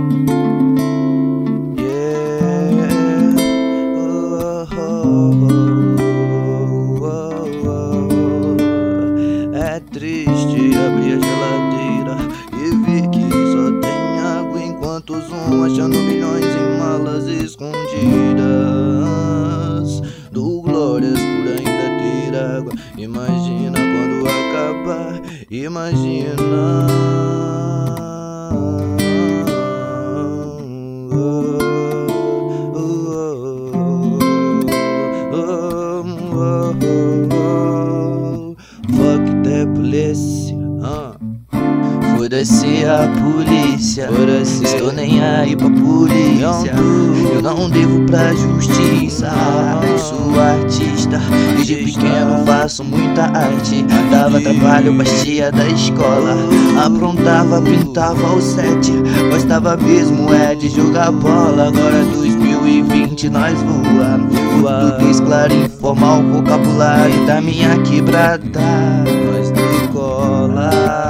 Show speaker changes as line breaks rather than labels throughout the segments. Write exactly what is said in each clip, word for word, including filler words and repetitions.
É triste abrir a geladeira e ver que só tem água, enquanto zoom achando milhões em malas escondidas. Dou glórias por ainda ter água. Imagina quando acabar. Imagina. Fuck the polícia, uh. Foda-se a polícia, foda-se. Estou nem aí pra polícia. Eu não devo pra justiça. Sou artista, desde pequeno faço muita arte. Dava trabalho, bastia da escola. Aprontava, pintava o set. Gostava mesmo é de jogar bola. Agora dois mil e vinte nós voa. Português claro, informal, vocabulário da minha quebrada. Nós decola.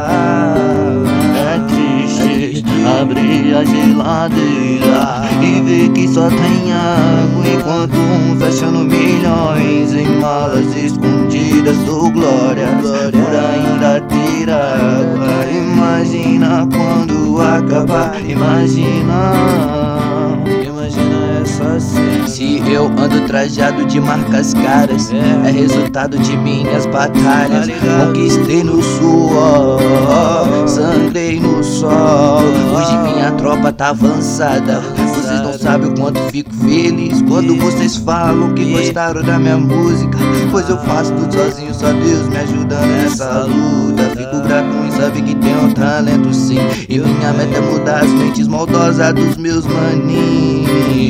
É triste abrir a geladeira e ver que só tem água, enquanto uns achando milhões em malas escondidas. Dou glória por ainda ter água. Imagina quando acabar. Imagina. Imagina essa cena. Se eu ando trajado de marcas caras, é, é resultado de minhas batalhas. Conquistei no suor, sangrei no sol. Hoje minha tropa tá avançada. Vocês não sabem o quanto fico feliz quando vocês falam que gostaram da minha música, pois eu faço tudo sozinho, só Deus me ajuda nessa luta. Fico grato em saber que tenho talento sim, e minha meta é mudar as mentes maldosas dos meus maninhos.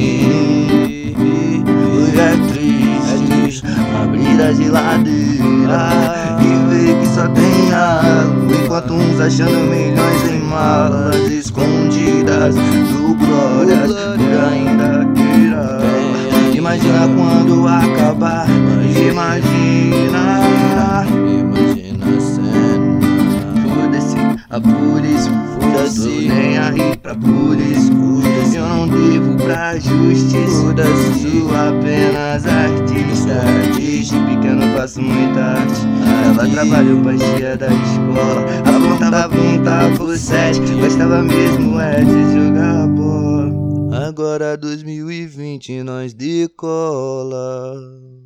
É triste, é triste abrir a geladeira e ver que só tem água, enquanto uns achando milhões em malas escondidas. Do glórias por ainda ter água. Imagina quando acabar. Imagina. Imagina a cena. Foda-se a polícia, foda-se, nem aí pra polícia. Eu não devo pra justiça, foda-se, sou apenas artista. Desde pequeno faço muita arte. Ela trabalhou pastia da escola. Apontava, apontava o set. Gostava mesmo é de jogar bola. Agora dois mil e vinte nós decola.